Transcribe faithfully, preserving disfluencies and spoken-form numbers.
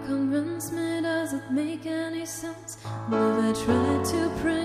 convince me, does it make any sense? Will I try to pray?